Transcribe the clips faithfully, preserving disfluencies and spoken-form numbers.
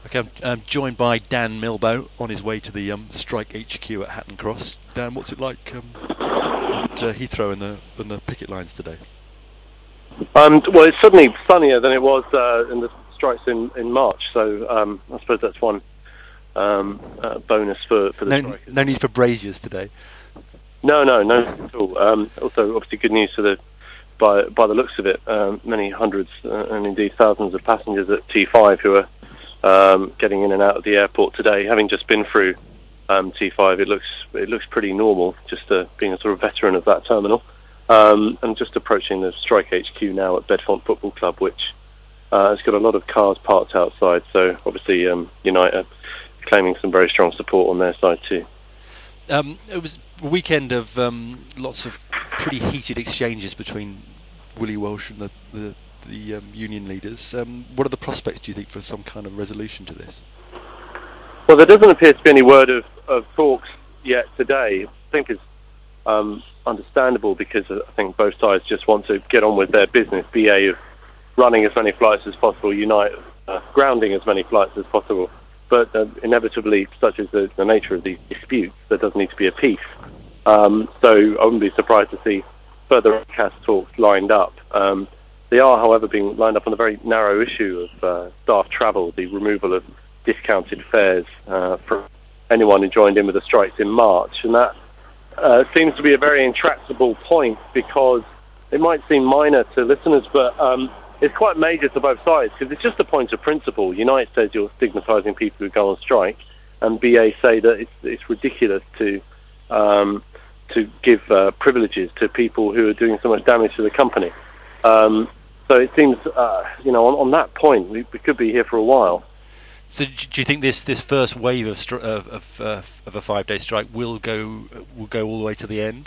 Okay, I'm, I'm joined by Dan Milbo on his way to the um, Strike H Q at Hatton Cross. Dan, what's it like um, at uh, Heathrow in the in the picket lines today? Um, well, it's suddenly sunnier than it was uh, in the strikes in, in March, so um, I suppose that's one um, uh, bonus for, for the No, strikers. no need for braziers today. No, no, no, at all. Um, also, obviously, good news for the by by the looks of it, um, many hundreds uh, and indeed thousands of passengers at T five who are um, getting in and out of the airport today. Having just been through um, T five, it looks it looks pretty normal. Just uh, being a sort of veteran of that terminal. Um, and just approaching the Strike H Q now at Bedfont Football Club, which uh, has got a lot of cars parked outside. So obviously, um, United are claiming some very strong support on their side too. Um, it was a weekend of um, lots of pretty heated exchanges between Willie Walsh and the the, the um, union leaders. Um, what are the prospects, do you think, for some kind of resolution to this? Well, there doesn't appear to be any word of, of talks yet today. I think it's um, understandable because I think both sides just want to get on with their business. B A of running as many flights as possible, United uh, grounding as many flights as possible. But uh, inevitably, such is the, the nature of these disputes, there does need to be a peace. Um, so I wouldn't be surprised to see further C A S talks lined up. Um, they are, however, being lined up on a very narrow issue of uh, staff travel, the removal of discounted fares uh, from anyone who joined in with the strikes in March. And that uh, seems to be a very intractable point because it might seem minor to listeners, but um, it's quite major to both sides because it's just a point of principle. United says you're stigmatising people who go on strike, and B A say that it's, it's ridiculous to um, to give uh, privileges to people who are doing so much damage to the company. Um, so it seems, uh, you know, on, on that point, we, we could be here for a while. So do you think this, this first wave of stri- of of, uh, of a five day strike will go will go all the way to the end?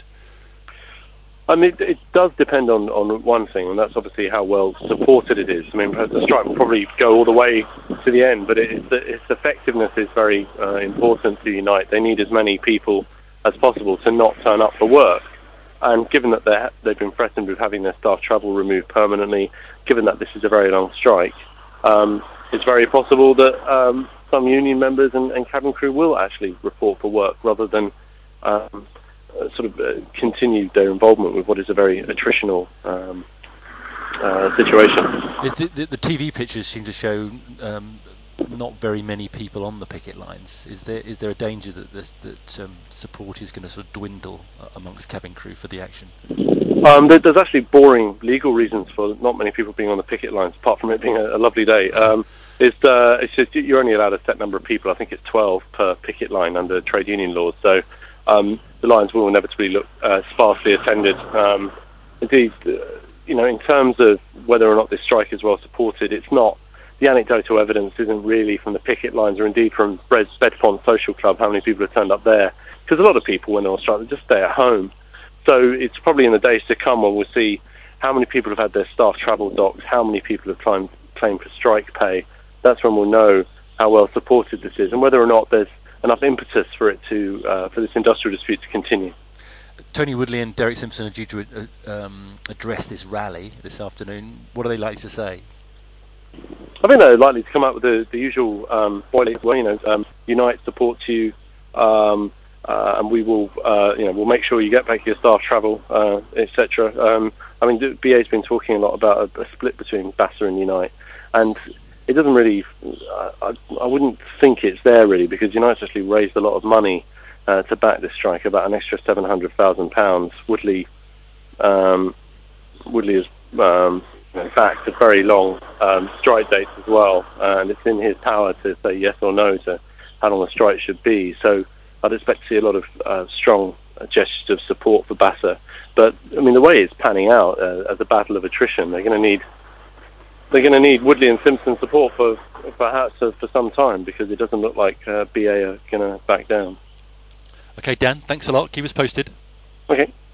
I mean, it, it does depend on, on one thing, and that's obviously how well supported it is. I mean, the strike will probably go all the way to the end, but it, its, its effectiveness is very uh, important to Unite. They need as many people as possible to not turn up for work. And given that they've been threatened with having their staff travel removed permanently, given that this is a very long strike, um, it's very possible that um, some union members and, and cabin crew will actually report for work rather than um, uh, sort of uh, continue their involvement with what is a very attritional um, uh, situation. The, the, the T V pictures seem to show um, not very many people on the picket lines. Is there is there a danger that this, that um, support is going to sort of dwindle uh, amongst cabin crew for the action? Um, there, there's actually boring legal reasons for not many people being on the picket lines, apart from it being a, a lovely day. Um, it's, uh, it's just you're only allowed a set number of people. I think it's twelve per picket line under trade union laws. So um, the lines will inevitably look uh, sparsely attended. Um, indeed, uh, you know, in terms of whether or not this strike is well supported, it's not. The anecdotal evidence isn't really from the picket lines or indeed from Bedfont Social Club, how many people have turned up there. Because a lot of people, when they're on strike, they just stay at home. So it's probably in the days to come when we'll see how many people have had their staff travel docked, how many people have claimed, claimed for strike pay. That's when we'll know how well supported this is and whether or not there's enough impetus for it to uh, for this industrial dispute to continue. Tony Woodley and Derek Simpson are due to uh, um, address this rally this afternoon. What are they likely to say? I think they're likely to come up with the, the usual um, boilerplate, well, you know, um, Unite supports you, um, uh, and we will, uh, you know, we'll make sure you get back your staff travel, uh, et cetera. Um, I mean, B A's been talking a lot about a, a split between B A S A and Unite, and it doesn't really, uh, I, I wouldn't think it's there really, because Unite's actually raised a lot of money uh, to back this strike, about an extra seven hundred thousand pounds. Woodley, um, Woodley is. Um, In fact, a very long um, strike date as well, and it's in his power to say yes or no to how long a strike should be. So I'd expect to see a lot of uh, strong gestures of support for B A S A. But I mean, the way it's panning out uh, as a battle of attrition, they're going to need they're going to need Woodley and Simpson support for perhaps for, for some time, because it doesn't look like uh, B A are going to back down. Okay, Dan, thanks a lot. Keep us posted. Okay.